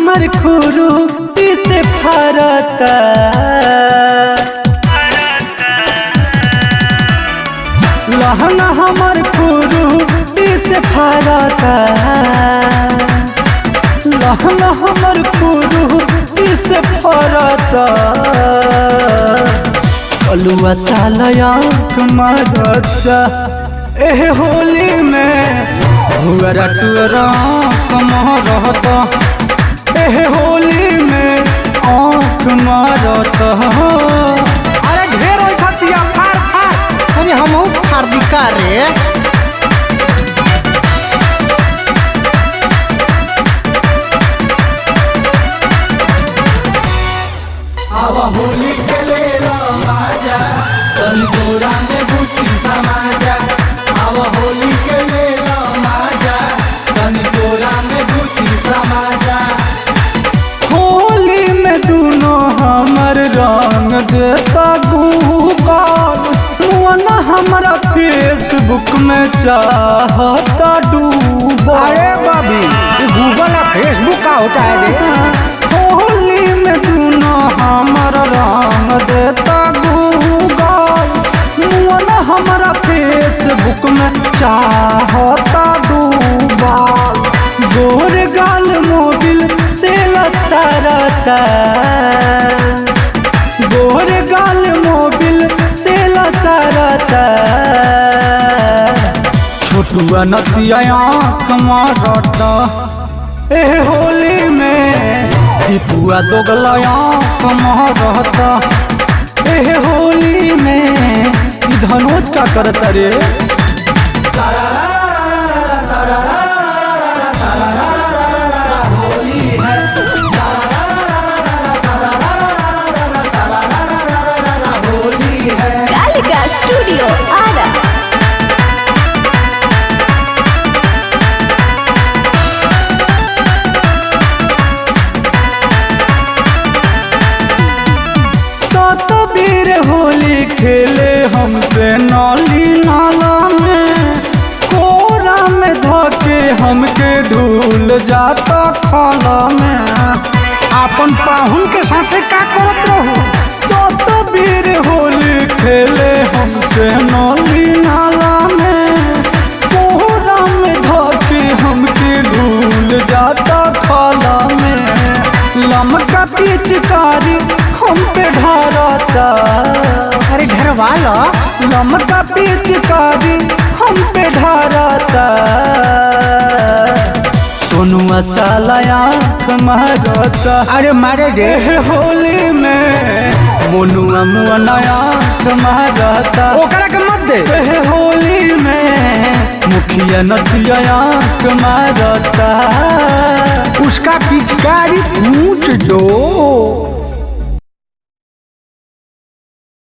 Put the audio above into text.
हमर खुरू से फरता लहंगा हमर खुरू से फरता लहंगा हमर खुरू से फरता कलुआ सालया मरता एह होली में हुअरा टुअरा रहता एह होली में आँख मारता। अरे ढेर होई खतिया फार फार अरे हमहू फार दिका रे। आवा होली खेले राजा तनी तोरा में बुची समाजा आवा होली खेले राजा तनी तोरा में बुची समाजा। होली में दोनों हमर रंग देता गूगल मुआना हमारा फेसबुक में चाहता डूबा। अरे बाबी गूगल और फेसबुक का होता है रे। होली में दोनों हमर रंग देता गूगल मुआना हमारा फेसबुक में चाहता डूबा। गोर गाल मोबिल से लसरता गोर गाल मोबिल से लसरता छोटुआ नतिया आँख मारता एह होली में दीपुआ दोगला आँख मारता एह होली में धनोज का करता रे। कालिका स्टूडियो आरा। वीर होली खेले हमसे नाली नाला में कोरा में धोके हमके ढूल जाता खाला में। अपन पाहुन के साथे का करत रहू। वीर होली खेले हमसे नाली नाला में कोरा में धोके हमके ढूल जाता खाला में। लमका पिचकारी हम पे ढारता अरे घर वाला लमका पिचकारी हम पे ढारता सोनुआ सालया मारता। अरे मारे रे होली में मोनुआ मुआना मारता ओकरा के मत दे। होली में मुखिया नतिया मारता उसका पिचकारी पूछ दो।